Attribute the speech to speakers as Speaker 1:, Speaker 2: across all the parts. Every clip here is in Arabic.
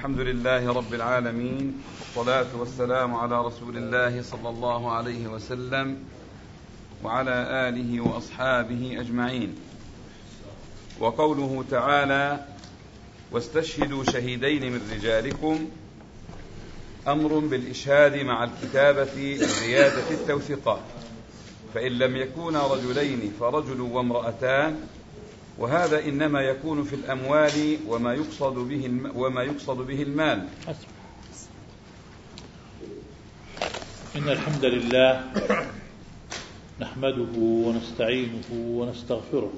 Speaker 1: الحمد لله رب العالمين، والصلاة والسلام على رسول الله صلى الله عليه وسلم وعلى آله وأصحابه أجمعين. وقوله تعالى: واستشهدوا شهيدين من رجالكم، أمر بالإشهاد مع الكتابة لزيادة التوثيقات، فإن لم يكونا رجلين فرجل وامرأتان، وهذا إنما يكون في الأموال وما يقصد به المال.
Speaker 2: إن الحمد لله نحمده ونستعينه ونستغفره،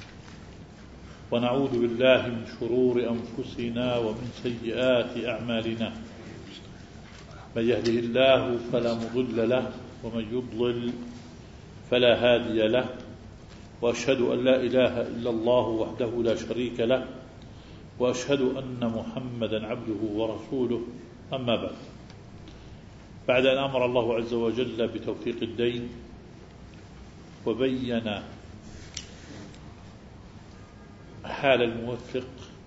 Speaker 2: ونعوذ بالله من شرور أنفسنا ومن سيئات أعمالنا. من يهده الله فلا مضل له، ومن يضلل فلا هادي له، وأشهد أن لا إله إلا الله وحده لا شريك له، وأشهد أن محمدا عبده ورسوله. أما بعد أن أمر الله عز وجل بتوثيق الدين وبين حال الموثق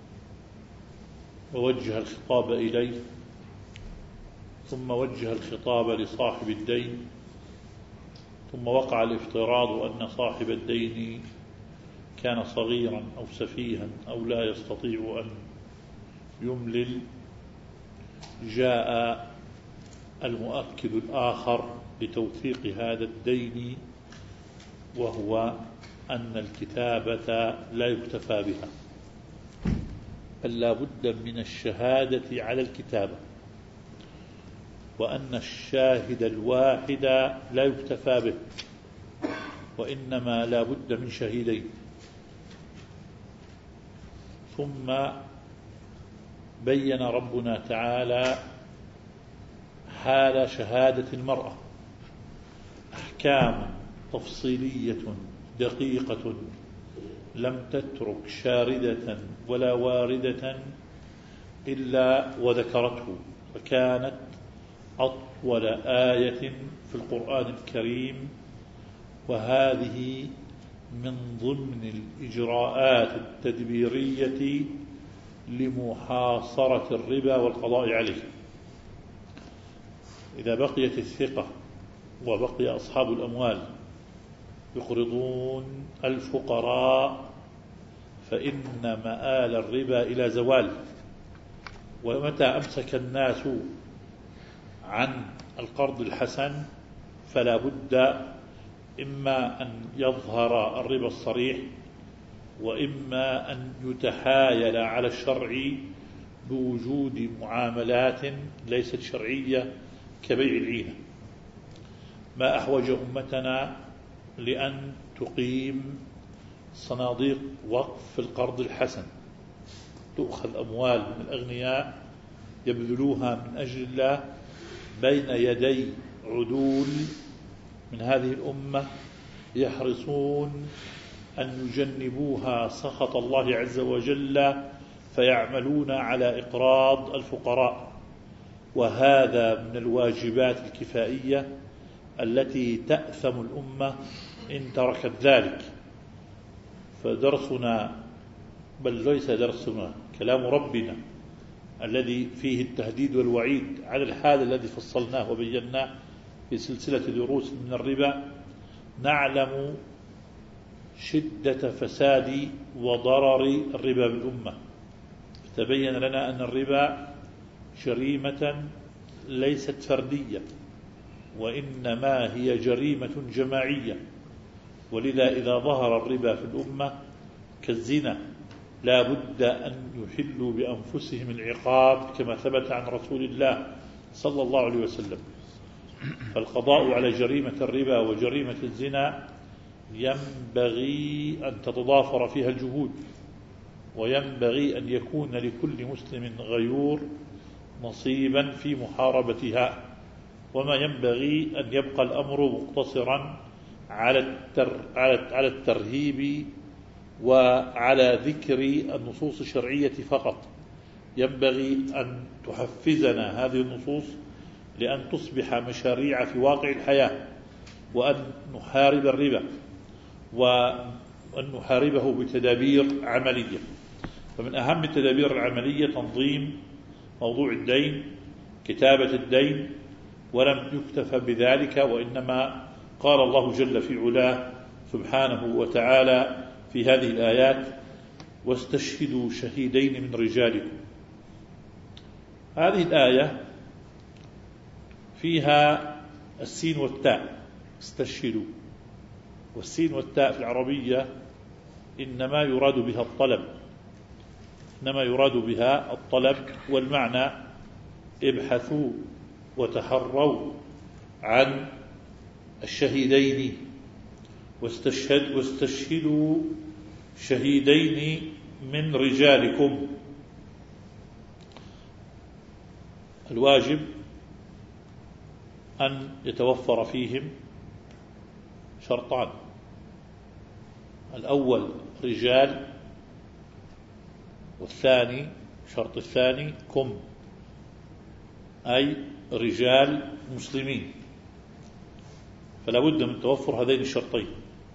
Speaker 2: ووجه الخطاب إليه، ثم وجه الخطاب لصاحب الدين، ثم وقع الافتراض أن صاحب الدين كان صغيرا أو سفيها أو لا يستطيع أن يملل، جاء المؤكد الآخر لتوثيق هذا الدين، وهو أن الكتابة لا يكتفى بها، بل لا بد من الشهادة على الكتابة، وأن الشاهد الواحد لا يكتفى به، وإنما لا بد من شهيدين. ثم بين ربنا تعالى حال شهادة المرأة، أحكام تفصيلية دقيقة لم تترك شاردة ولا واردة إلا وذكرته، فكانت أطول آية في القرآن الكريم، وهذه من ضمن الإجراءات التدبيرية لمحاصرة الربا والقضاء عليه. إذا بقيت الثقة وبقي أصحاب الأموال يقرضون الفقراء، فإن مآل الربا إلى زوال. ومتى أمسك الناس عن القرض الحسن فلا بد إما أن يظهر الربا الصريح، وإما أن يتحايل على الشرع بوجود معاملات ليست شرعية كبيع العينة. ما أحوج أمتنا لأن تقيم صناديق وقف في القرض الحسن، تؤخذ أموال من الأغنياء يبذلوها من أجل الله بين يدي عدول من هذه الأمة يحرصون أن يجنبوها سخط الله عز وجل، فيعملون على إقراض الفقراء. وهذا من الواجبات الكفائية التي تأثم الأمة إن تركت ذلك. فدرسنا، بل ليس درسنا، كلام ربنا الذي فيه التهديد والوعيد على الحال الذي فصلناه وبيناه في سلسلة دروس من الربا، نعلم شدة فساد وضرر الربا بالأمة. تبين لنا أن الربا جريمة ليست فردية، وإنما هي جريمة جماعية. ولذا إذا ظهر الربا في الأمة كالزنا لا بد أن يحلوا بأنفسهم العقاب، كما ثبت عن رسول الله صلى الله عليه وسلم. فالقضاء على جريمة الربا وجريمة الزنا ينبغي أن تتضافر فيها الجهود، وينبغي أن يكون لكل مسلم غيور نصيبا في محاربتها، وما ينبغي أن يبقى الأمر مقتصرا على الترهيب وعلى ذكر النصوص الشرعية فقط. ينبغي أن تحفزنا هذه النصوص لأن تصبح مشاريع في واقع الحياة، وأن نحارب الربا وأن نحاربه بتدابير عملية. فمن أهم التدابير العملية تنظيم موضوع الدين، كتابة الدين، ولم يكتفى بذلك، وإنما قال الله جل في علاه سبحانه وتعالى في هذه الآيات: واستشهدوا شهيدين من رجالكم. هذه الآية فيها السين والتاء، استشهدوا، والسين والتاء في العربية إنما يراد بها الطلب، إنما يراد بها الطلب، والمعنى ابحثوا وتحروا عن الشهيدين، واستشهدوا شهيدين من رجالكم. الواجب أن يتوفر فيهم شرطان: الأول رجال، والثاني شرط الثاني كم، أي رجال مسلمين. فلا بد من توفر هذين الشرطين،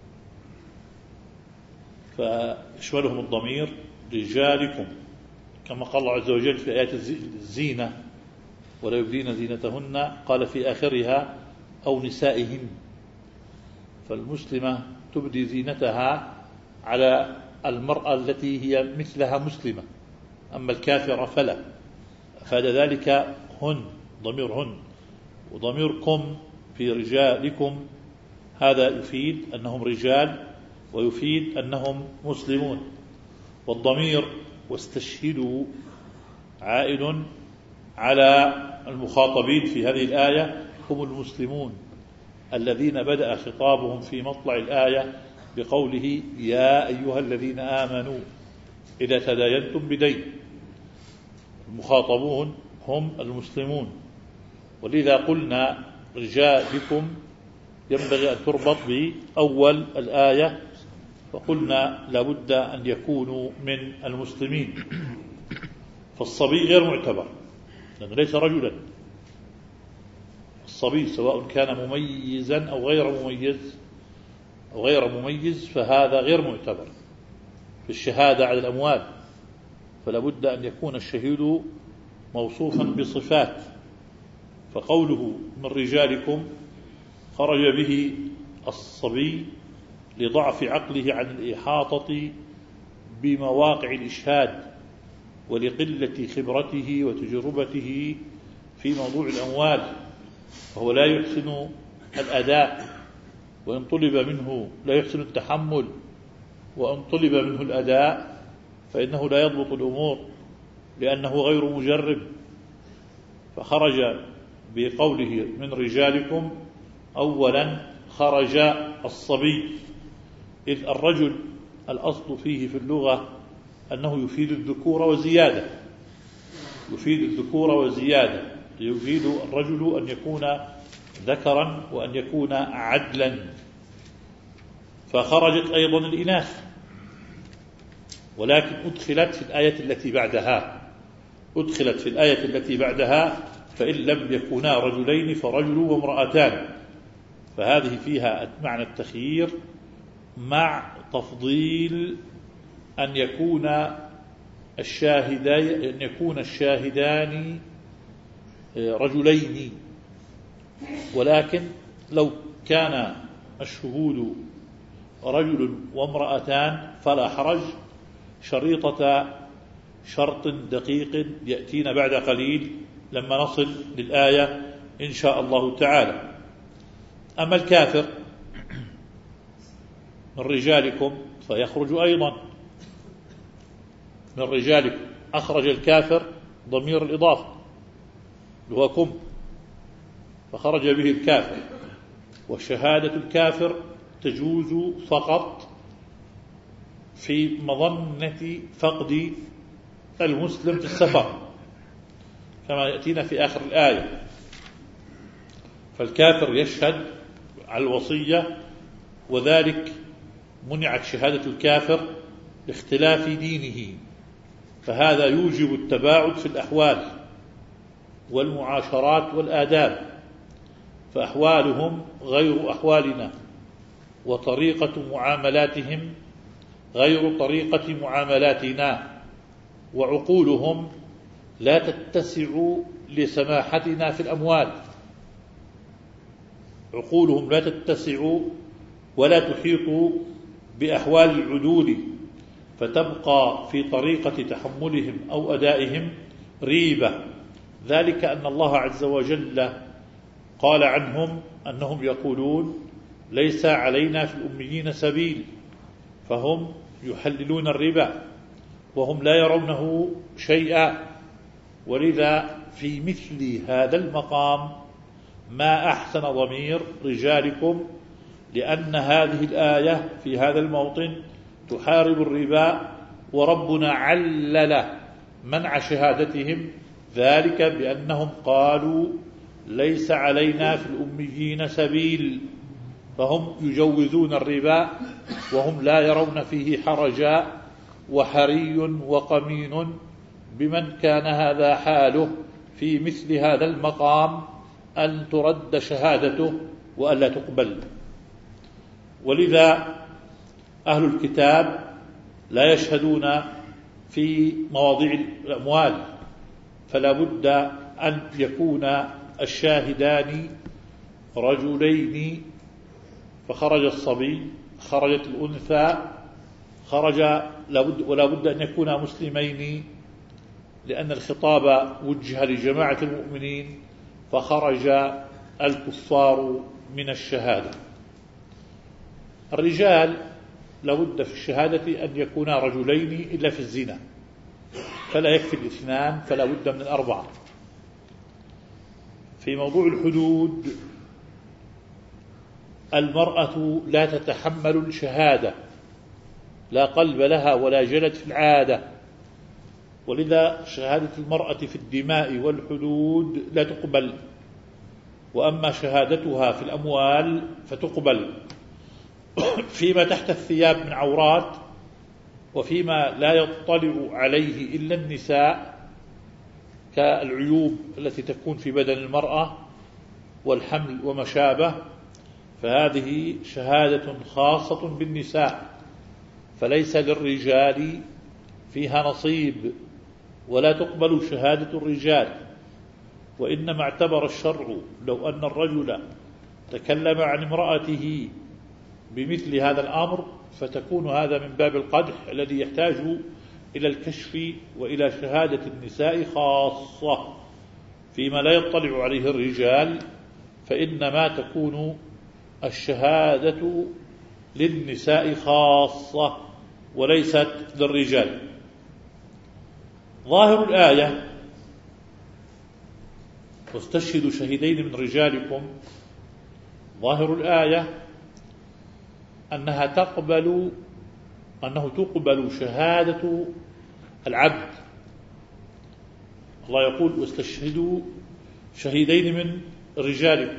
Speaker 2: فيشملهم الضمير رجالكم، كما قال الله عز وجل في آيات الزينة: ولا يبدين زينتهن، قال في آخرها: أو نسائهن. فالمسلمة تبدي زينتها على المرأة التي هي مثلها مسلمة، أما الكافرة فلا. فهذا ذلك هن، ضمير هن، وضميركم في رجالكم هذا يفيد أنهم رجال ويفيد أنهم مسلمون. والضمير واستشهدوا عائد على المخاطبين في هذه الآية هم المسلمون الذين بدأ خطابهم في مطلع الآية بقوله: يا أيها الذين آمنوا إذا تداينتم بدين. المخاطبون هم المسلمون، ولذا قلنا رجالكم ينبغي أن تربط بأول الآية، فقلنا لابد أن يكونوا من المسلمين. فالصبي غير معتبر لأنه ليس رجلا. الصبي سواء كان مميزا أو غير مميز فهذا غير معتبر في الشهادة على الأموال. فلا بد أن يكون الشهيد موصوفا بصفات. فقوله من رجالكم خرج به الصبي لضعف عقله عن الإحاطة بمواقع الإشهاد، ولقلة خبرته وتجربته في موضوع الأموال، فهو لا يحسن الأداء، وإن طلب منه لا يحسن التحمل، وإن طلب منه الأداء فإنه لا يضبط الأمور لأنه غير مجرب. فخرج بقوله من رجالكم أولا خرج الصبي، إذ الرجل الأصل فيه في اللغة أنه يفيد الذكور وزيادة، يفيد الرجل أن يكون ذكرا وأن يكون عدلا. فخرجت أيضا الإناث، ولكن أدخلت في الآية التي بعدها فإن لم يكونا رجلين فرجل وامرأتان. فهذه فيها معنى التخيير مع تفضيل أن يكون الشاهدان رجلين. ولكن لو كان الشهود رجل وامرأتان فلا حرج، شريطة شرط دقيق يأتينا بعد قليل لما نصل للآية إن شاء الله تعالى. أما الكافر من رجالكم فيخرج أيضا من رجالكم، أخرج الكافر ضمير الإضافة اللي هو كم، فخرج به الكافر. وشهادة الكافر تجوز فقط في مظنة فقد المسلم في السفر كما يأتينا في آخر الآية. فالكافر يشهد على الوصية، وذلك منعت شهادة الكافر لاختلاف دينه، فهذا يوجب التباعد في الأحوال والمعاشرات والآداب، فأحوالهم غير أحوالنا، وطريقة معاملاتهم غير طريقة معاملاتنا، وعقولهم لا تتسع لسماحتنا في الأموال، عقولهم لا تتسع ولا تحيط بأحوال العدول، فتبقى في طريقة تحملهم أو أدائهم ريبة. ذلك أن الله عز وجل قال عنهم أنهم يقولون ليس علينا في الأميين سبيل، فهم يحللون الربا وهم لا يرونه شيئا. ولذا في مثل هذا المقام ما أحسن ضمير رجالكم، لأن هذه الآية في هذا الموطن تحارب الربا، وربنا علل منع شهادتهم ذلك بأنهم قالوا ليس علينا في الأميين سبيل، فهم يجوزون الربا وهم لا يرون فيه حرجا. وحري وقمين بمن كان هذا حاله في مثل هذا المقام أن ترد شهادته وألا تقبل. ولذا أهل الكتاب لا يشهدون في مواضيع الأموال، فلا بد أن يكون الشاهدان رجلين، فخرج الصبي، خرجت الأنثى، ولا بد أن يكونا مسلمين، لأن الخطاب وجه لجماعة المؤمنين، فخرج الكفار من الشهادة. الرجال لا بد في الشهادة أن يكونا رجلين إلا في الزنا، فلا يكفي الاثنان، فلا بد من الأربعة. في موضوع الحدود المرأة لا تتحمل الشهادة، لا قلب لها ولا جلد في العادة، ولذا شهادة المرأة في الدماء والحدود لا تقبل، وأما شهادتها في الأموال فتقبل فيما تحت الثياب من عورات، وفيما لا يطلع عليه إلا النساء كالعيوب التي تكون في بدن المرأة والحمل وما شابه، فهذه شهادة خاصة بالنساء، فليس للرجال فيها نصيب، ولا تقبل شهادة الرجال. وإنما اعتبر الشرع لو أن الرجل تكلم عن امرأته بمثل هذا الأمر، فتكون هذا من باب القدح الذي يحتاج إلى الكشف وإلى شهادة النساء خاصة. فيما لا يطلع عليه الرجال فإنما تكون الشهادة للنساء خاصة وليست للرجال. ظاهر الآية واستشهدوا شهيدين من رجالكم، ظاهر الآية أنه تقبل شهادة العبد. الله يقول واستشهدوا شهيدين من رجالكم،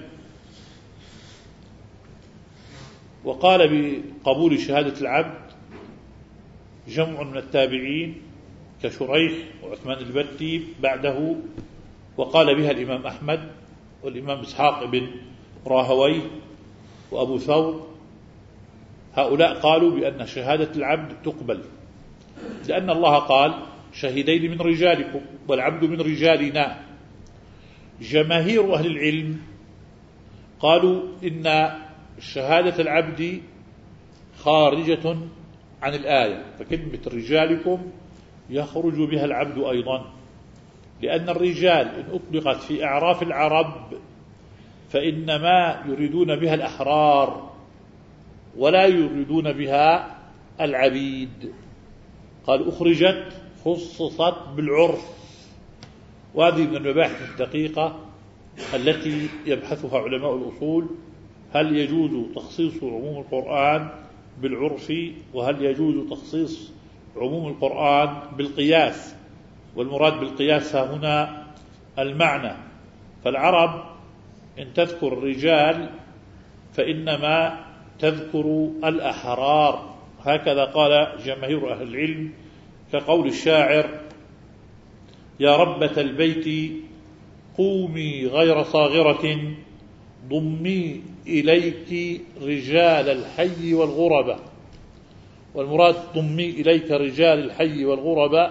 Speaker 2: وقال بقبول شهادة العبد جمع من التابعين كشريح وعثمان البتي بعده، وقال بها الإمام أحمد والإمام إسحاق بن راهويه وأبو ثور. هؤلاء قالوا بأن شهادة العبد تقبل، لأن الله قال شهيدين من رجالكم والعبد من رجالنا. جماهير أهل العلم قالوا إن شهادة العبد خارجة عن الآية، فكلمة رجالكم يخرج بها العبد أيضا، لأن الرجال إن أطلقت في أعراف العرب فإنما يريدون بها الأحرار ولا يريدون بها العبيد. قال أخرجت خصصت بالعرف، وهذه من المباحث الدقيقة التي يبحثها علماء الأصول: هل يجوز تخصيص عموم القرآن بالعرف، وهل يجوز تخصيص عموم القرآن بالقياس؟ والمراد بالقياس هنا المعنى. فالعرب إن تذكر الرجال فإنما تذكر الأحرار، هكذا قال جماهير أهل العلم، كقول الشاعر: يا ربة البيت قومي غير صاغرة، ضمي إليك رجال الحي والغربة. والمراد ضمي إليك رجال الحي والغربة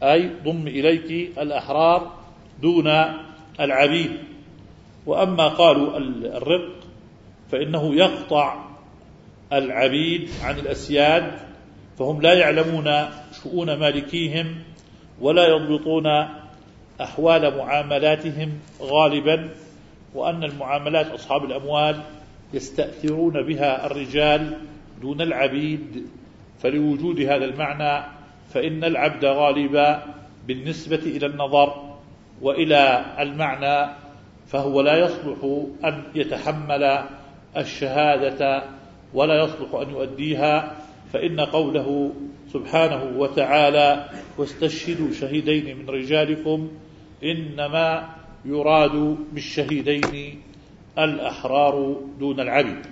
Speaker 2: أي ضم إليك الأحرار دون العبيد. وأما قالوا الرق فإنه يقطع العبيد عن الأسياد، فهم لا يعلمون شؤون مالكيهم ولا يضبطون أحوال معاملاتهم غالبا، وأن المعاملات أصحاب الأموال يستأثرون بها الرجال دون العبيد. فلوجود هذا المعنى فإن العبد غالبا بالنسبة إلى النظر وإلى المعنى، فهو لا يصلح أن يتحمل الشهادة ولا يصلح أن يؤديها. فإن قوله سبحانه وتعالى واستشهدوا شهيدين من رجالكم إنما يراد بالشهيدين الأحرار دون العبيد.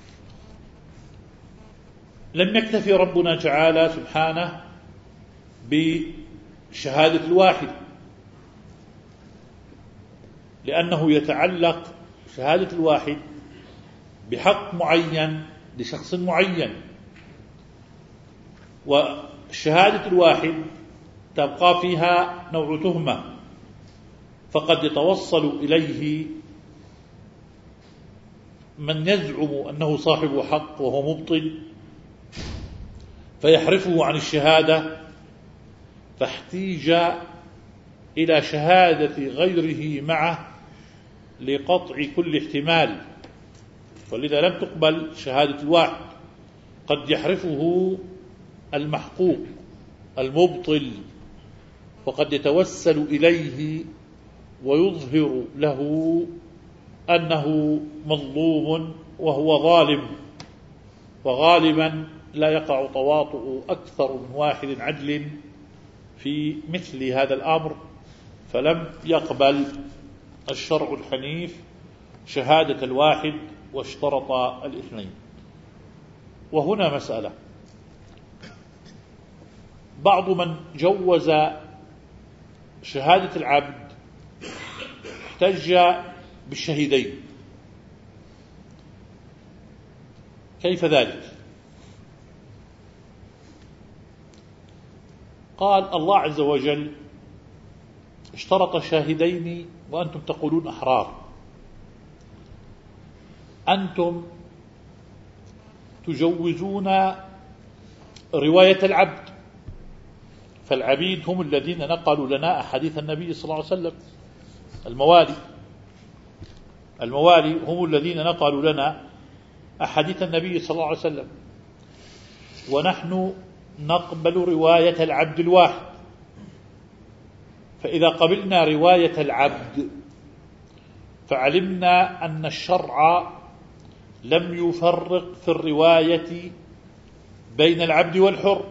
Speaker 2: لم يكتفي ربنا تعالى سبحانه بشهادة الواحد، لأنه يتعلق شهادة الواحد بحق معين لشخص معين، وشهادة الواحد تبقى فيها نوع تهمة، فقد يتوصل إليه من يزعم أنه صاحب حق وهو مبطل فيحرفه عن الشهادة، فاحتيج إلى شهادة غيره معه لقطع كل احتمال، ولذا لم تقبل شهادة الواحد. قد يحرفه المحقوق المبطل، وقد يتوسل إليه ويظهر له أنه مظلوم وهو ظالم، وغالبا لا يقع تواطؤ أكثر من واحد عدل في مثل هذا الأمر، فلم يقبل الشرع الحنيف شهادة الواحد واشترط الاثنين. وهنا مسألة، بعض من جوز شهادة العبد احتج بالشهيدين. كيف ذلك؟ قال الله عز وجل اشترط شاهدين وأنتم تقولون أحرار. أنتم تجوزون رواية العبد، فالعبيد هم الذين نقلوا لنا أحاديث النبي صلى الله عليه وسلم. الموالي هم الذين نقلوا لنا أحاديث النبي صلى الله عليه وسلم، ونحن نقبل رواية العبد الواحد. فإذا قبلنا رواية العبد فعلمنا أن الشرع لم يفرق في الرواية بين العبد والحر.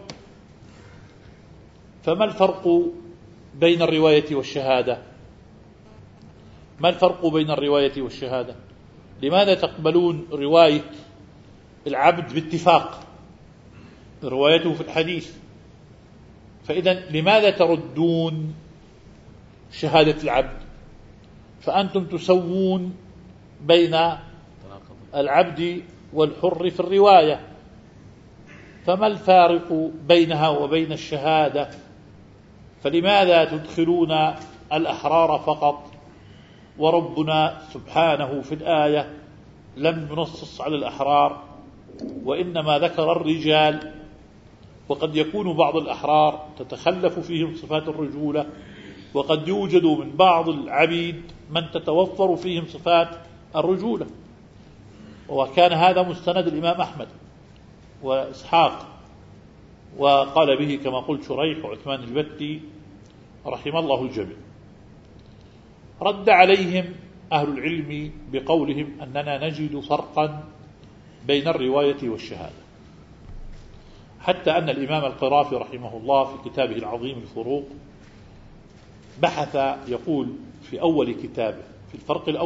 Speaker 2: فما الفرق بين الرواية والشهادة؟ ما الفرق بين الرواية والشهادة؟ لماذا تقبلون رواية العبد باتفاق روايته في الحديث؟ فإذا لماذا تردون شهادة العبد؟ فأنتم تسوون بين العبد والحر في الرواية، فما الفارق بينها وبين الشهادة؟ فلماذا تدخلون الأحرار فقط وربنا سبحانه في الآية لم ينصص على الأحرار وإنما ذكر الرجال؟ وقد يكون بعض الأحرار تتخلف فيهم صفات الرجولة، وقد يوجد من بعض العبيد من تتوفر فيهم صفات الرجولة. وكان هذا مستند الإمام أحمد وإسحاق، وقال به كما قلت شريح وعثمان البتي رحم الله الجميع. رد عليهم أهل العلم بقولهم أننا نجد فرقا بين الرواية والشهادة، حتى أن الإمام القرافي رحمه الله في كتابه العظيم الفروق بحث يقول في أول كتابه في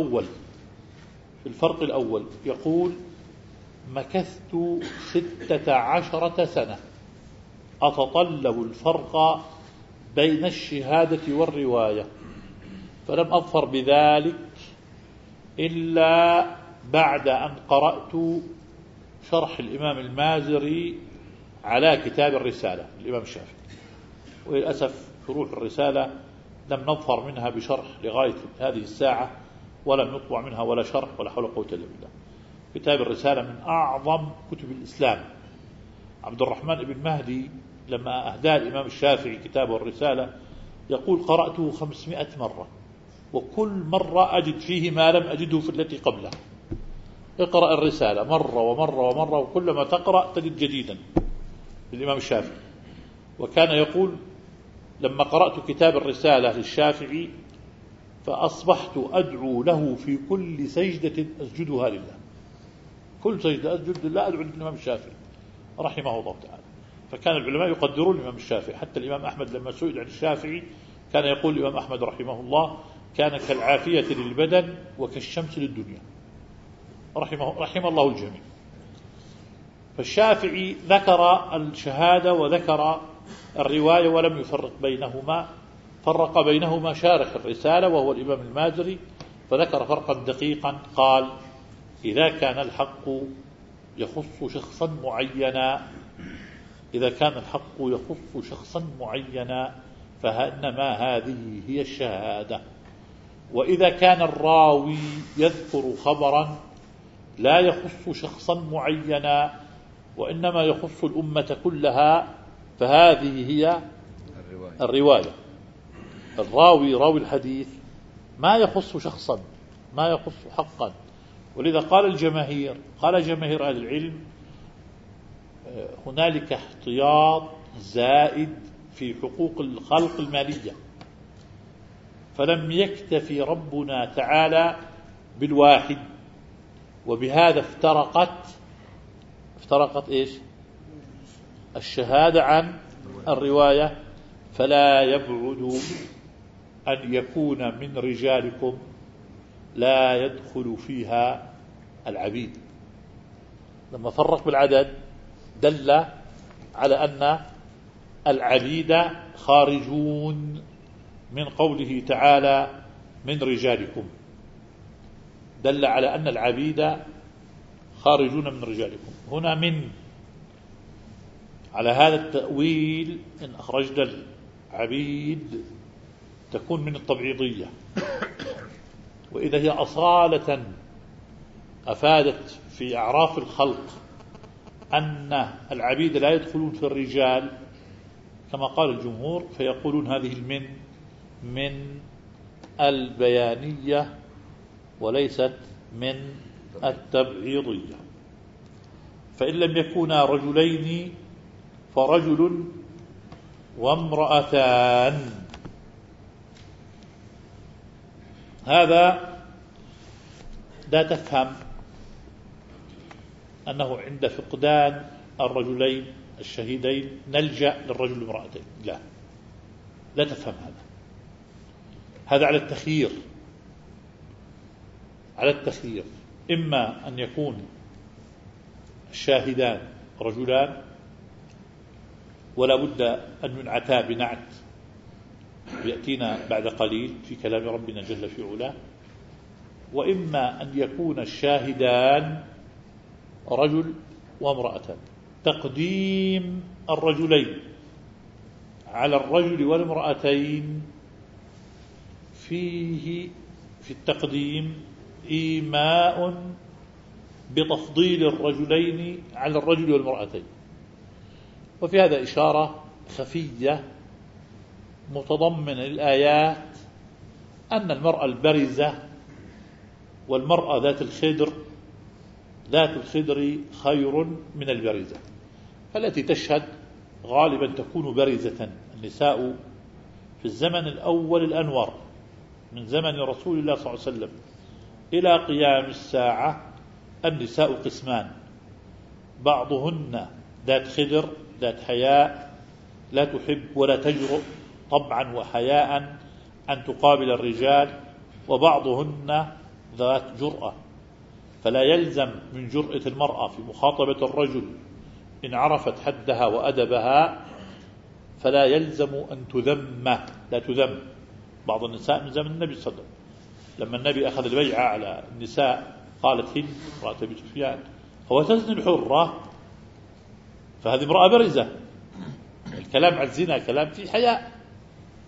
Speaker 2: الفرق الأول يقول: مكثت 16 سنة أتطلب الفرق بين الشهادة والرواية، فلم أظفر بذلك إلا بعد أن قرأت شرح الإمام المازري على كتاب الرسالة الإمام الشافعي. وللأسف شروح الرسالة لم نظفر منها بشرح لغاية هذه الساعة، ولم يطبع منها ولا شرح، ولا حول ولا قوة إلا بالله. كتاب الرسالة من أعظم كتب الإسلام. عبد الرحمن بن مهدي لما أهدى الإمام الشافعي كتابه الرسالة يقول: قرأته 500 مرة، وكل مرة أجد فيه ما لم أجده في التي قبلها. اقرأ الرسالة مرة ومرة ومرة، وكلما تقرأ تجد جديدا للإمام الشافعي. وكان يقول: لما قرأت كتاب الرسالة للشافعي فأصبحت أدعو له في كل سجدة أسجدها لله. كل سجدة أسجد لله أدعو للإمام الشافعي رحمه الله تعالى. فكان العلماء يقدرون الإمام الشافعي. حتى الإمام أحمد لما سئل عن الشافعي كان يقول الإمام أحمد رحمه الله: كان كالعافية للبدن وكالشمس للدنيا. رحم الله الجميع. فالشافعي ذكر الشهادة وذكر الرواية ولم يفرق بينهما، فرق بينهما شارح الرسالة وهو الإمام المازري، فذكر فرقا دقيقا. قال: إذا كان الحق يخص شخصا معينا، إذا كان الحق يخص شخصا معينا فإنما هذه هي الشهادة. وإذا كان الراوي يذكر خبرا لا يخص شخصا معينا وإنما يخص الأمة كلها فهذه هي الرواية. الراوي راوي الحديث ما يخص شخصا، ما يخص حقا. ولذا قال جماهير أهل العلم: هنالك احتياط زائد في حقوق الخلق المالية، فلم يكتفي ربنا تعالى بالواحد، وبهذا افترقت إيش؟ الشهادة عن الرواية. فلا يبعد أن يكون من رجالكم لا يدخل فيها العبيد. لما فرق بالعدد دل على أن العبيد خارجون من قوله تعالى من رجالكم، دل على أن العبيد خارجون من رجالكم. هنا من على هذا التأويل إن أخرجنا العبيد تكون من التبعيضية، وإذا هي أصالة أفادت في أعراف الخلق أن العبيد لا يدخلون في الرجال كما قال الجمهور، فيقولون هذه من البيانية وليست من التبعيضية. فإن لم يكونا رجلين فرجل وامرأتان. هذا لا تفهم أنه عند فقدان الرجلين الشهيدين نلجأ للرجل والمرأتين، لا تفهم هذا على التخيير. إما أن يكون الشاهدان رجلان ولا بد أن ينعتا بنعت يأتينا بعد قليل في كلام ربنا جل في علاه، وإما أن يكون الشاهدان رجل وامرأتان. تقديم الرجلين على الرجل والمرأتين فيه في التقديم إيماء بتفضيل الرجلين على الرجل والمرأتين. وفي هذا إشارة خفية متضمنة للآيات أن المرأة البرزة والمرأة ذات الخدر خير من البرزة. فالتي تشهد غالبا تكون برزة. النساء في الزمن الأول الأنور من زمن رسول الله صلى الله عليه وسلم إلى قيام الساعة النساء قسمان: بعضهن ذات خدر ذات حياء لا تحب ولا تجرؤ طبعا وحياء أن تقابل الرجال، وبعضهن ذات جرأة. فلا يلزم من جرأة المرأة في مخاطبة الرجل إن عرفت حدها وأدبها فلا يلزم أن لا تذم. بعض النساء من زمن النبي صلى الله عليه وسلم لما النبي أخذ البيعة على النساء قالت هند امرأة أبي سفيان: هو تزني الحرة؟ فهذه امرأة برزة. الكلام عن الزنا كلام في حياء،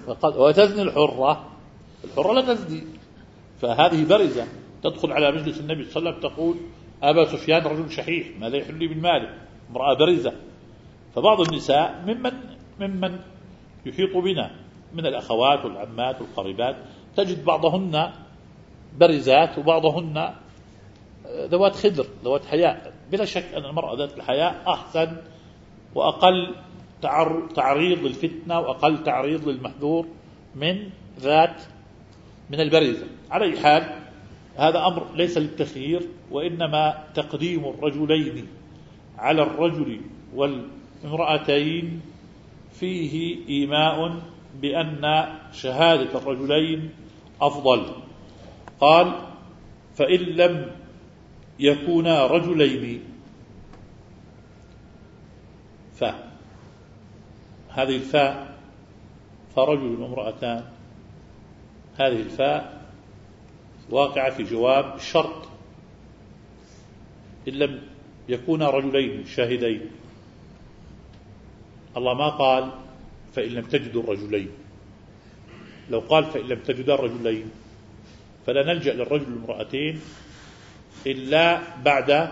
Speaker 2: وتزني الحرة لا تزني. فهذه برزة تدخل على مجلس النبي صلى الله عليه وسلم تقول أبا سفيان رجل شحيح ماذا يحل لي من ماله، امرأة برزة. فبعض النساء ممن يحيط بنا من الأخوات والعمات والقريبات تجد بعضهن برزات وبعضهن ذوات خدر ذوات حياء. بلا شك أن المرأة ذات الحياء أحسن وأقل تعريض للفتنة وأقل تعريض للمحذور من البرزة. على أي حال هذا أمر ليس للتخيير، وإنما تقديم الرجلين على الرجل والامرأتين فيه إيماء بأن شهادة الرجلين أفضل. قال فإن لم يكونا رجلين، هذه الفاء فرجل وامرأتان، هذه الفاء واقعة في جواب الشرط. إن لم يكونا رجلين شاهدين، الله ما قال فإن لم تجدوا الرجلين. لو قال فإن لم تجدا الرجلين فلا نلجأ للرجل والمرأتين إلا بعد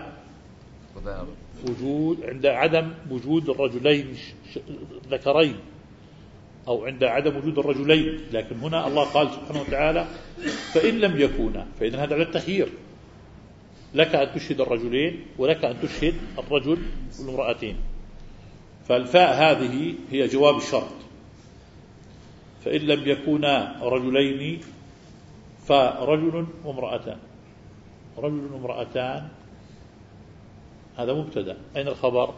Speaker 2: عند عدم وجود الرجلين ذكرين، أو عند عدم وجود الرجلين. لكن هنا الله قال سبحانه وتعالى فإن لم يكونا، فإذن هذا على التخيير، لك أن تشهد الرجلين ولك أن تشهد الرجل والمرأتين. فالفاء هذه هي جواب الشرط. فإن لم يكونا رجلين فرجل وامرأتان. رجل وامرأتان هذا مبتدأ، أين الخبر؟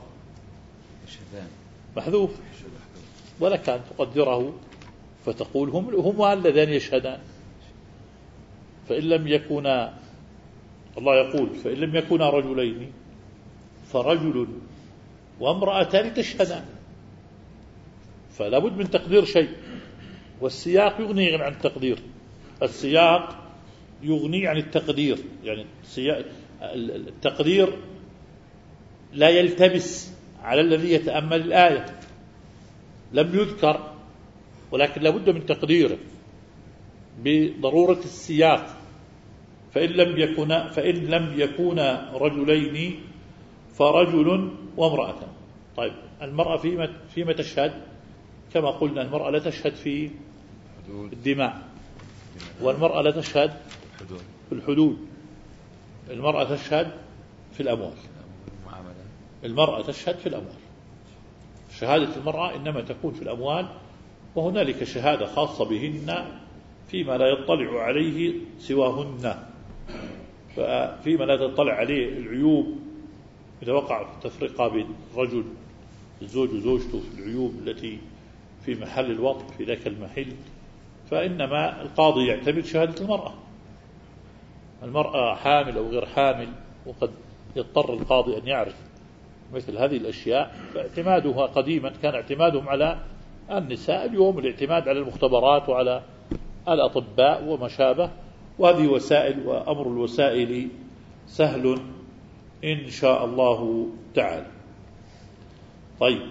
Speaker 2: محذوف، ولك أن تقدره فتقول هم اللذان يشهدان. فإن لم يكونا، الله يقول فإن لم يكونا رجلين فرجل وامرأتان تشهدان، فلا بد من تقدير شيء، والسياق يغني عن التقدير. السياق يغني عن التقدير، يعني التقدير لا يلتبس على الذي يتأمل الآية. لم يذكر ولكن لا بد من تقديره بضرورة السياق. فإن لم يكونا رجلين فرجل وامرأة. طيب المرأة فيما تشهد؟ كما قلنا المرأة لا تشهد في الدماء، والمرأة لا تشهد في الحدود. المرأة تشهد في الأموال. المرأة تشهد في الأموال. شهادة المرأة إنما تكون في الأموال، وهنالك شهادة خاصة بهن فيما لا يطلع عليه سواهن. فيما لا تطلع عليه العيوب، إذا وقع التفرقة بين الرجل الزوج وزوجته في العيوب التي في محل الوطء في ذاك المحل، فإنما القاضي يعتمد شهادة المرأة. المرأة حامل أو غير حامل، وقد يضطر القاضي أن يعرف مثل هذه الأشياء. فاعتمادها قديما كان اعتمادهم على النساء، اليوم الاعتماد على المختبرات وعلى الأطباء وما شابه. وهذه وسائل، وأمر الوسائل سهل إن شاء الله تعالى. طيب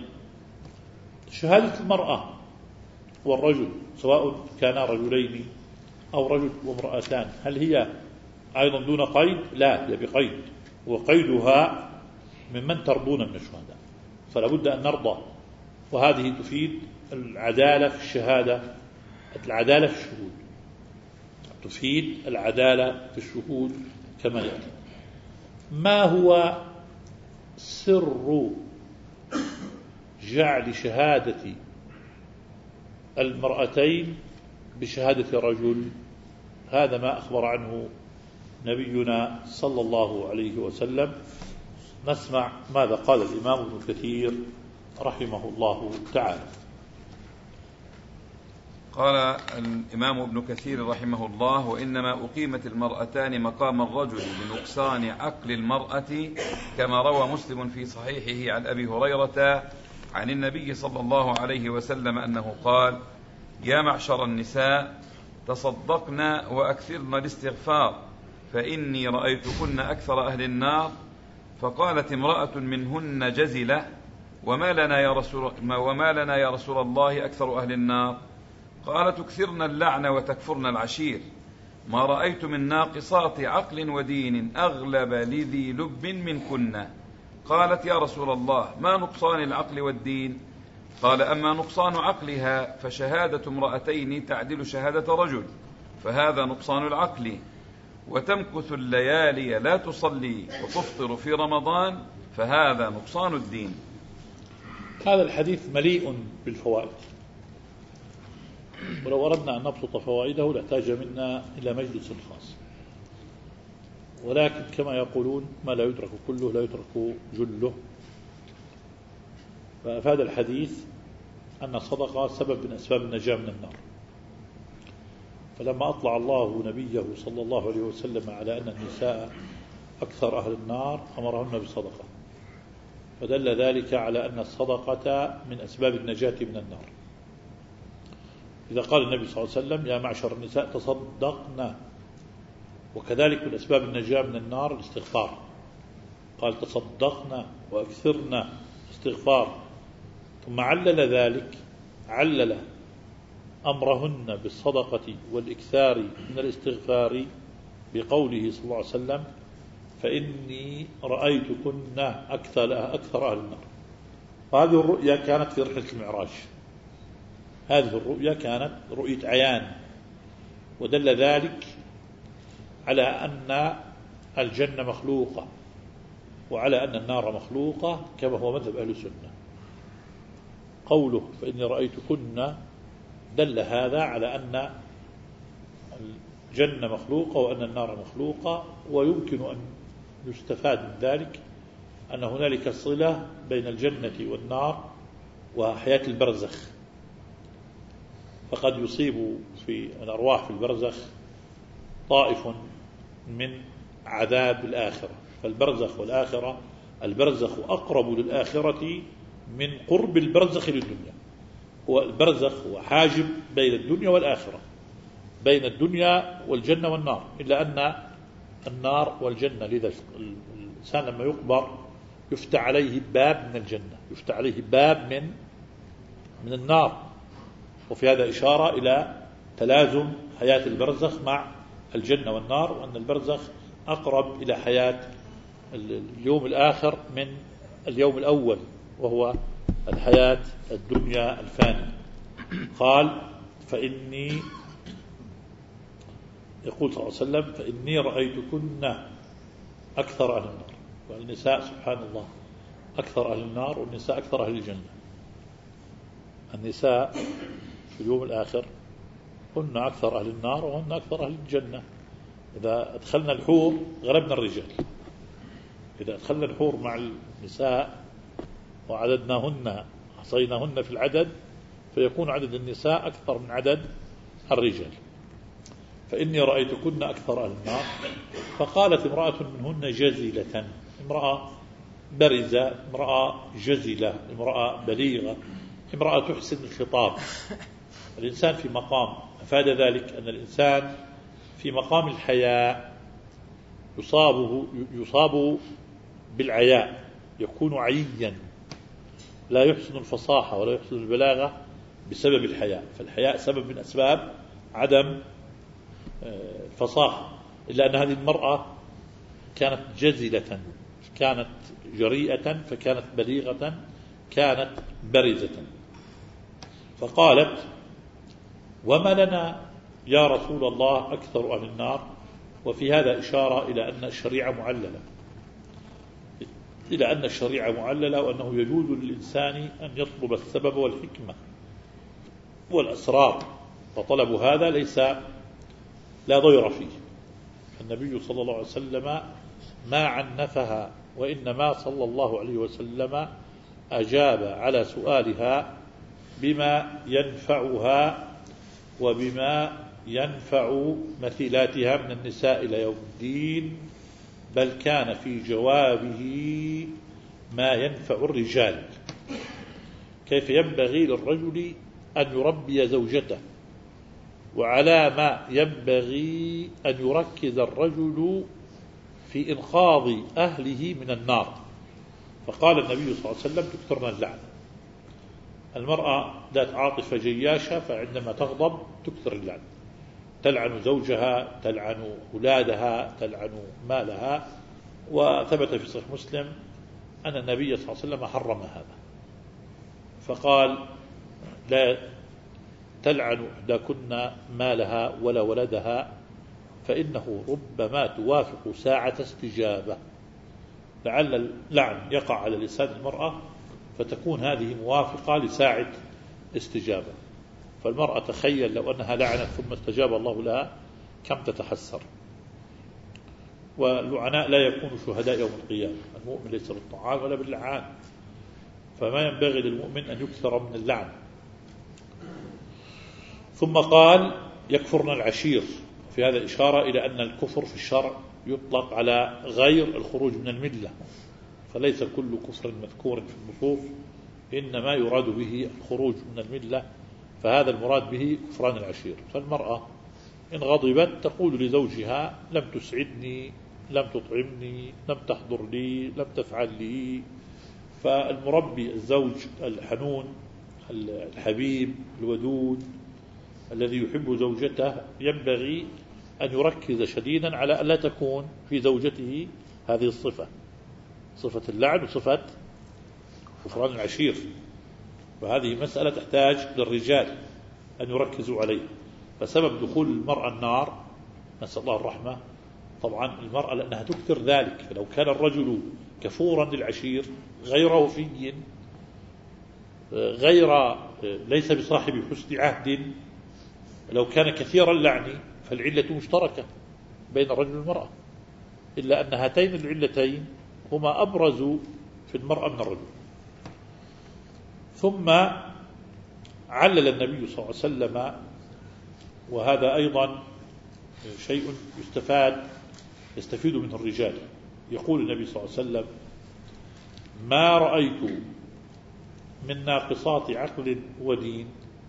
Speaker 2: شهادة المرأة والرجل سواء كانا رجلين أو رجل وامرأتان، هل هي أيضا دون قيد؟ لا، هي بقيد، وقيدها ممن ترضون من الشهداء، فلا بد أن نرضى. وهذه تفيد العدالة في الشهادة، العدالة في الشهود، تفيد العدالة في الشهود كما يأتي. ما هو سر جعل شهادة المرأتين بشهادة رجل؟ هذا ما أخبر عنه نبينا صلى الله عليه وسلم. نسمع ماذا قال الإمام ابن كثير رحمه الله تعالى.
Speaker 1: قال الإمام ابن كثير رحمه الله: وإنما أقيمت المرأتان مقام الرجل بنقصان عقل المرأة، كما روى مسلم في صحيحه عن أبي هريرة عن النبي صلى الله عليه وسلم أنه قال: يا معشر النساء تصدقن وأكثرن الاستغفار، فإني رأيتكن أكثر أهل النار. فقالت امرأة منهن جزلة: وما لنا يا رسول الله أكثر أهل النار؟ قال تكثرن اللعن وتكفرن العشير، ما رأيت من ناقصات عقل ودين أغلب لذي لب منكن. قالت يا رسول الله ما نقصان العقل والدين؟ قال أما نقصان عقلها فشهادة امرأتين تعدل شهادة رجل، فهذا نقصان العقل، وتمكث الليالي لا تصلي وتفطر في رمضان، فهذا نقصان الدين.
Speaker 2: هذا الحديث مليء بالفوائد، ولو أردنا أن نبسط فوائده لاحتاج منا إلى مجلس خاص، ولكن كما يقولون ما لا يدرك كله لا يترك جله. فأفاد الحديث أن الصدقة سبب من أسباب النجاة من النار، فلما أطلع الله نبيه صلى الله عليه وسلم على أن النساء أكثر أهل النار أمرهن بالصدقة، فدل ذلك على أن الصدقة من أسباب النجاة من النار. إذا قال النبي صلى الله عليه وسلم يا معشر النساء تصدقنا، وكذلك من أسباب النجاة من النار الاستغفار، قال تصدقنا وأكثرنا استغفار، ثم علل ذلك، علل أمرهن بالصدقة والإكثار من الاستغفار بقوله صلى الله عليه وسلم فإني رأيتكن أكثر أهل النار. وهذه الرؤيا كانت في رحلة المعراج، هذه الرؤيا كانت رؤية عيان، ودل ذلك على أن الجنة مخلوقة وعلى أن النار مخلوقة كما هو مذهب أهل السنة. قوله فإني رأيتكن دل هذا على أن الجنة مخلوقة وأن النار مخلوقة، ويمكن أن يستفاد من ذلك أن هنالك صلة بين الجنة والنار وحياة البرزخ، فقد يصيب في الأرواح في البرزخ طائف من عذاب الآخرة، فالبرزخ والآخرة، البرزخ أقرب للآخرة من قرب البرزخ للدنيا، والبرزخ هو حاجب بين الدنيا والآخرة، بين الدنيا والجنة والنار، إلا أن النار والجنة، لذا الإنسان لما يقبر يفتح عليه باب من الجنة، يفتح عليه باب من النار، وفي هذا إشارة إلى تلازم حياة البرزخ مع الجنة والنار، وأن البرزخ أقرب إلى حياة اليوم الآخر من اليوم الأول، وهو الحياة الدنيا الفانية. قال فإني، يقول صلى الله عليه وسلم فإني رأيتكن أكثر أهل النار، والنساء سبحان الله أكثر أهل النار والنساء أكثر أهل الجنة. النساء في اليوم الآخر هن أكثر أهل النار وهن أكثر أهل الجنة. إذا أدخلنا الحور غلبنا الرجال، إذا أدخلنا الحور مع النساء وعددناهن حصيناهن في العدد فيكون عدد النساء أكثر من عدد الرجال. فإني رأيتكن أكثر أهل النار. فقالت امرأة منهن جزلة، امرأة برزة، امرأة جزلة، امرأة بليغة، امرأة تحسن الخطاب. الإنسان في مقام، أفاد ذلك أن الإنسان في مقام الحياء يصاب بالعياء، يكون عيا، لا يحسن الفصاحة ولا يحسن البلاغة بسبب الحياء، فالحياء سبب من أسباب عدم الفصاحة. إلا أن هذه المرأة كانت جزلة، كانت جريئة، فكانت بليغة، كانت برزة. فقالت وما لنا يا رسول الله أكثر أهل النار؟ وفي هذا إشارة إلى أن الشريعة معللة، إلى أن الشريعة معللة، وأنه يجوز للإنسان أن يطلب السبب والحكمة والأسرار، وطلب هذا ليس لا ضير فيه. النبي صلى الله عليه وسلم ما عنفها، وإنما صلى الله عليه وسلم أجاب على سؤالها بما ينفعها وبما ينفع مثيلاتها من النساء إلى يوم الدين، بل كان في جوابه ما ينفع الرجال. كيف ينبغي للرجل أن يربي زوجته، وعلى ما ينبغي أن يركز الرجل في إنقاذ أهله من النار. فقال النبي صلى الله عليه وسلم تكثرن اللعنة، المرأة ذات عاطفة جياشة، فعندما تغضب تكثر اللعن، تلعن زوجها، تلعن أولادها، تلعن مالها. وثبت في صحيح مسلم أن النبي صلى الله عليه وسلم حرم هذا، فقال: لا تلعن إحداكن مالها ولا ولدها، فإنه ربما توافق ساعة استجابة. لعل اللعن يقع على لسان المرأة فتكون هذه موافقة لساعة استجابة. فالمرأة تخيل لو أنها لعنت ثم استجاب الله لها كم تتحسر. واللعناء لا يكونوا شهداء يوم القيامة، المؤمن ليس بالطعان ولا باللعان، فما ينبغي للمؤمن أن يكثر من اللعن. ثم قال: يكفرن العشير. في هذا إشارة إلى أن الكفر في الشرع يطلق على غير الخروج من الملة، فليس كل كفر مذكور في النصوص إنما يراد به الخروج من الملة، فهذا المراد به كفران العشير. فالمرأة إن غضبت تقول لزوجها: لم تسعدني، لم تطعمني، لم تحضر لي، لم تفعل لي. فالمربي الزوج الحنون الحبيب الودود الذي يحب زوجته ينبغي أن يركز شديدا على أن لا تكون في زوجته هذه الصفة، صفة اللعن وصفة كفران العشير. وهذه مسألة تحتاج للرجال أن يركزوا عليها. فسبب دخول المرأة النار، نسأل الله الرحمة، طبعا المرأة لأنها تكثر ذلك. فلو كان الرجل كفورا للعشير غير وفي ليس بصاحب حسن عهد، لو كان كثير اللعن فالعلة مشتركة بين الرجل والمرأة، إلا أن هاتين العلتين هما أبرز في المرأة من الرجل. ثم علل النبي صلى الله عليه وسلم، وهذا أيضا شيء يستفيد منه الرجال. يقول النبي صلى الله عليه وسلم: ما رأيت من ناقصات عقل ودين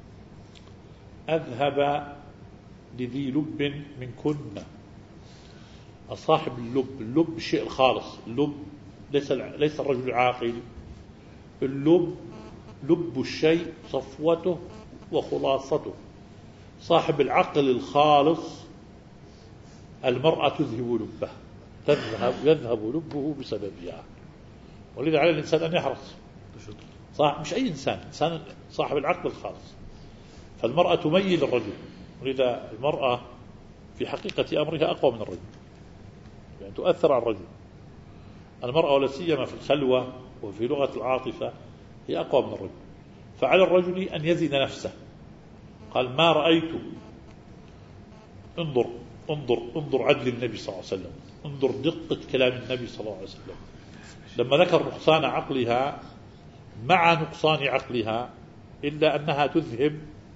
Speaker 2: أذهب لذي لب منكن. صاحب اللب الشيء الخالص، اللب ليس الرجل العاقل، اللب لب الشيء صفوته وخلاصته. صاحب العقل الخالص المرأة تذهب لبه، يذهب لبه بسببها. ولذا على الإنسان أن يحرص، مش أي إنسان صاحب العقل الخالص. فالمرأة تميل الرجل، ولذا المرأة في حقيقة أمرها أقوى من الرجل، يعني تؤثر على الرجل. المرأة ولا سيما في الخلوة وفي لغة العاطفة هي أقوى من الرجل. فعلى الرجل أن يزن نفسه. قال: ما رأيت، انظر عدل النبي صلى الله عليه وسلم، انظر دقة كلام النبي صلى الله عليه وسلم لما ذكر نقصان عقلها مع نقصان عقلها، إلا أنها تذهب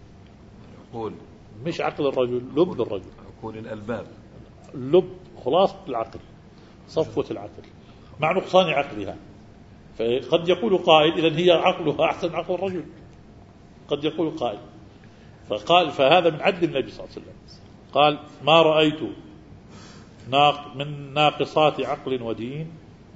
Speaker 2: مش عقل الرجل، لب الرجل،
Speaker 1: عقول الألباب،
Speaker 2: لب خلاصة العقل، صفوة العقل مع نقصان عقلها. فقد يقول قائل: إذن هي عقلها أحسن عقل الرجل، قد يقول قائل. فهذا من عدل النبي صلى الله عليه وسلم. قال: ما رأيت من ناقصات عقل ودين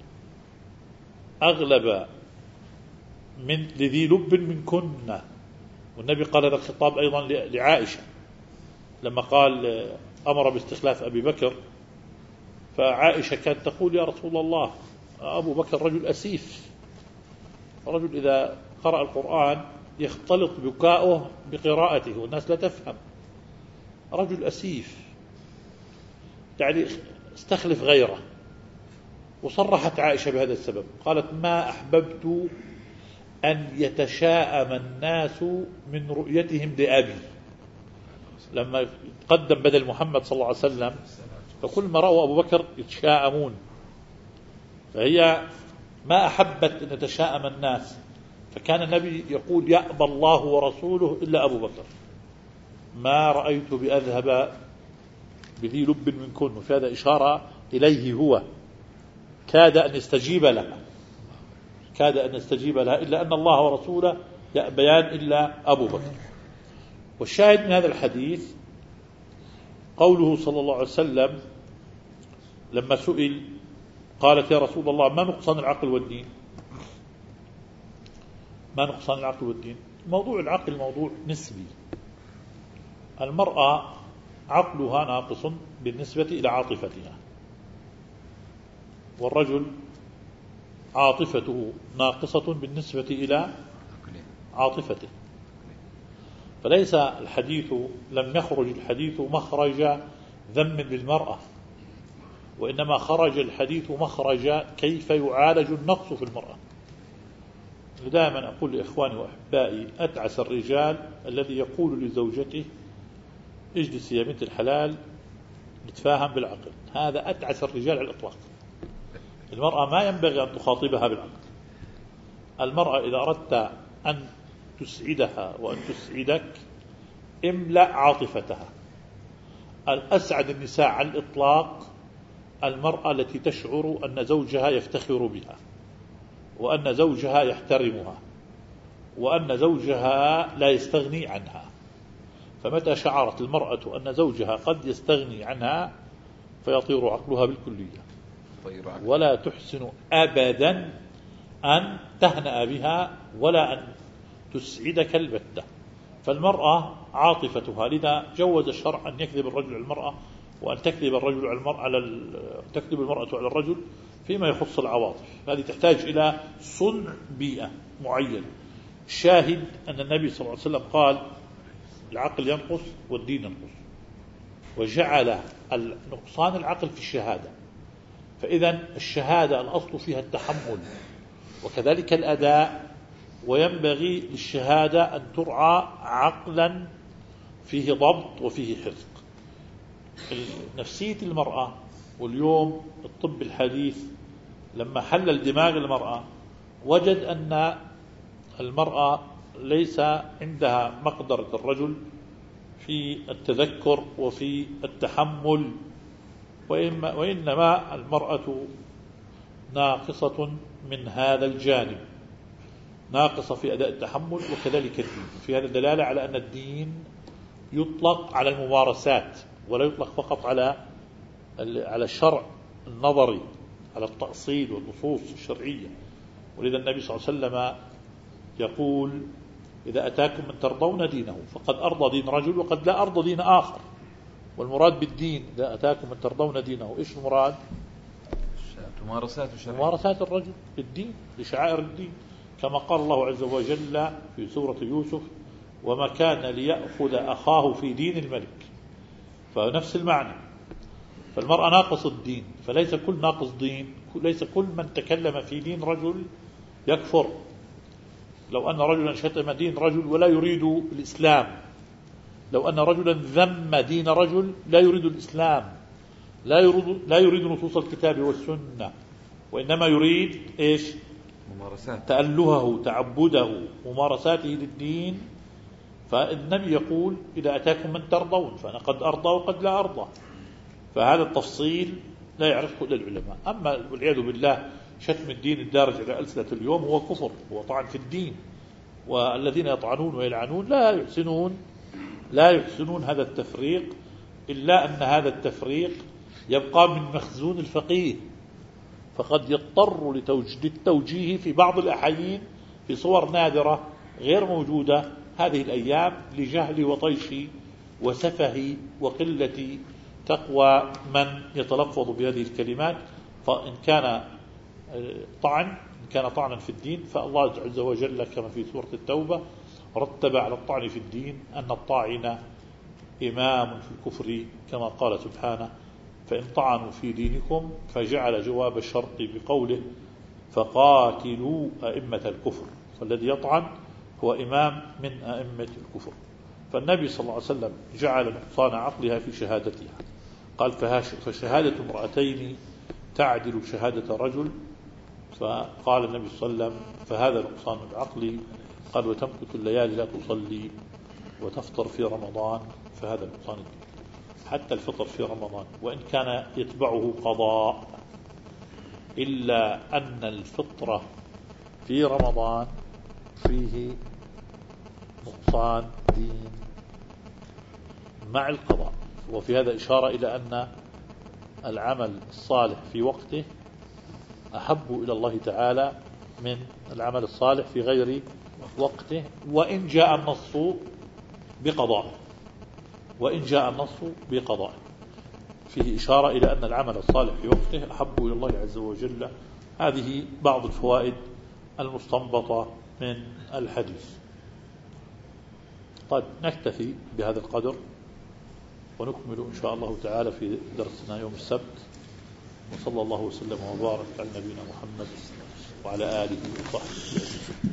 Speaker 2: أغلب من لذي لب منكن. والنبي قال هذا الخطاب أيضا لعائشة لما قال أمر باستخلاف أبي بكر، فعائشة كانت تقول: يا رسول الله، أبو بكر رجل أسيف، رجل إذا قرأ القرآن يختلط بكاؤه بقراءته والناس لا تفهم، رجل أسيف، يعني استخلف غيره. وصرحت عائشة بهذا السبب، قالت: ما أحببت أن يتشاءم الناس من رؤيتهم لأبي. لما قدم بدل محمد صلى الله عليه وسلم فكل ما رأوا أبو بكر يتشاءمون، فهي ما أحبت أن يتشاءم الناس، فكان النبي يقول: يأبى الله ورسوله إلا أبو بكر. ما رأيت بأذهب بذي لب منكن. وفي هذا إشارة إليه، هو كاد أن يستجيب لها، إلا أن الله ورسوله يأبيان إلا أبو بكر. والشاهد من هذا الحديث قوله صلى الله عليه وسلم لما سئل قالت: يا رسول الله، ما نقصان العقل والدين؟ ما نقصان العقل والدين؟ موضوع العقل موضوع نسبي. المرأة عقلها ناقص بالنسبة إلى عاطفتها، والرجل عاطفته ناقصة بالنسبة إلى عاطفته. فليس الحديث، لم يخرج الحديث مخرج ذم للمرأة، وإنما خرج الحديث مخرج كيف يعالج النقص في المرأة. دائما أقول لإخواني وأحبائي: أتعس الرجال الذي يقول لزوجته اجلسي يا بنت الحلال نتفاهم بالعقل. هذا أتعس الرجال على الإطلاق. المرأة ما ينبغي أن تخاطبها بالعقل. المرأة إذا أردت أن تسعدها وأن تسعدك املأ عاطفتها. الأسعد النساء على الإطلاق المرأة التي تشعر أن زوجها يفتخر بها، وأن زوجها يحترمها، وأن زوجها لا يستغني عنها. فمتى شعرت المرأة أن زوجها قد يستغني عنها فيطير عقلها بالكلية، ولا تحسن أبدا أن تهنأ بها ولا أن تسعدك البتة. فالمرأة عاطفتها، لذا جوز الشرع أن يكذب الرجل على المرأة، وأن تكذب الرجل على المرأة تكذب المرأة على الرجل فيما يخص العواطف. هذه تحتاج إلى صنع بيئة معينة. شاهد أن النبي صلى الله عليه وسلم قال: العقل ينقص والدين ينقص، وجعل نقصان العقل في الشهادة. فإذا الشهادة الأصل فيها التحمل، وكذلك الأداء، وينبغي للشهادة أن ترعى عقلا فيه ضبط وفيه حفظ. نفسية المرأة، واليوم الطب الحديث لما حلل دماغ المرأة وجد أن المرأة ليس عندها مقدرة الرجل في التذكر وفي التحمل، وإنما المرأة ناقصة من هذا الجانب، ناقصة في أداء التحمل وكذلك الدين. في هذا دلالة على أن الدين يطلق على الممارسات ولا يطلق فقط على الشرع النظري، على التأصيل والنصوص الشرعية. ولذا النبي صلى الله عليه وسلم يقول: إذا أتاكم من ترضون دينه فقد أرضى دين رجل وقد لا أرضى دين آخر. والمراد بالدين إذا أتاكم من ترضون دينه، إيش المراد؟ ممارسات الرجل بالدين، لشعائر الدين، كما قال الله عز وجل في سورة يوسف: وما كان ليأخذ أخاه في دين الملك. فنفس المعنى. فالمرأة ناقص الدين، فليس كل ناقص دين، ليس كل من تكلم في دين رجل يكفر. لو أن رجلا شتم دين رجل ولا يريد الإسلام، لو أن رجلا ذم دين رجل لا يريد الإسلام، لا يريد نصوص الكتاب والسنة، وإنما يريد إيش؟
Speaker 1: ممارسات،
Speaker 2: تألهه، تعبده، ممارساته للدين. فالنبي يقول: إذا أتاكم من ترضون، فأنا قد أرضى وقد لا أرضى. فهذا التفصيل لا يعرفه إلا العلماء. أما والعياذ بالله شتم الدين الدارج على ألسنة اليوم هو كفر، هو طعن في الدين. والذين يطعنون ويلعنون لا يحسنون هذا التفريق، إلا أن هذا التفريق يبقى من مخزون الفقيه، فقد يضطر للتوجيه في بعض الأحايين في صور نادرة غير موجودة هذه الأيام، لجهل وطيش وسفه وقلة تقوى من يتلفظ بهذه الكلمات. فإن كان طعنا في الدين، فالله عز وجل كما في سورة التوبة رتب على الطعن في الدين أن الطاعن إمام في الكفر، كما قال سبحانه: فإن طعنوا في دينكم، فجعل جواب الشرط بقوله: فقاتلوا أئمة الكفر. فالذي يطعن هو إمام من أئمة الكفر. فالنبي صلى الله عليه وسلم جعل نقصان عقلها في شهادتها، قال: فشهادة امرأتين تعدل شهادة رجل. فقال النبي صلى الله عليه وسلم: فهذا نقصان العقل. قال: وتمكث الليالي لا تصلي وتفطر في رمضان، فهذا نقصان الدين. حتى الفطر في رمضان وإن كان يتبعه قضاء، إلا أن الفطرة في رمضان فيه نقصان دين مع القضاء. وفي هذا إشارة إلى أن العمل الصالح في وقته أحب إلى الله تعالى من العمل الصالح في غير وقته، وإن جاء النص بقضاء، وإن جاء النص بقضاء. فيه إشارة إلى أن العمل الصالح في وقته أحب إلى الله عز وجل. هذه بعض الفوائد المستنبطة من الحديث. طيب نكتفي بهذا القدر ونكمل إن شاء الله تعالى في درسنا يوم السبت. وصلى الله وسلم وبارك على نبينا محمد وعلى آله وصحبه.